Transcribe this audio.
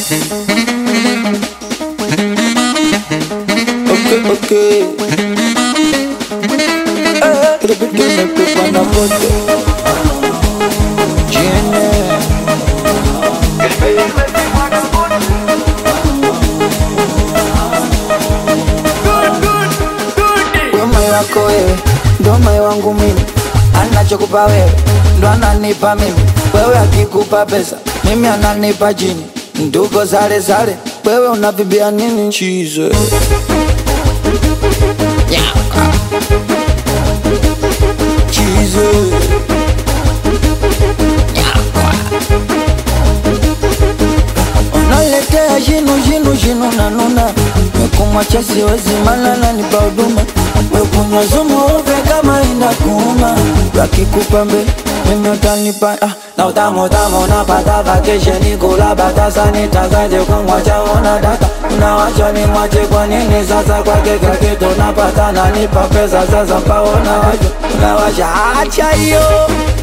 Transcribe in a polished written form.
Okay. Le but de ne peut pas n'importe. Wako wewe, ndo moyo wangu mimi. Anachokupa wewe, ndo ananipa mimi. Wewe akikupa pesa, mimi ananipa jini. Ndugu zale zale, wewe unavibia nini? Chize Chize unaletea jinu na nuna. Mekumwacha siwezi malala nipa huduma. Mekunywa sumu uve kama inakuuma. Wakikupa mbele, mimi utanipa na utamu unapata vacation kula batasa nitakaje kumwacha una data. Unawacha ni mwache kwa nini sasa kwake kila kitu napata. Nanipa pesa sasa mpaona wacho. Unawacha acha hiyo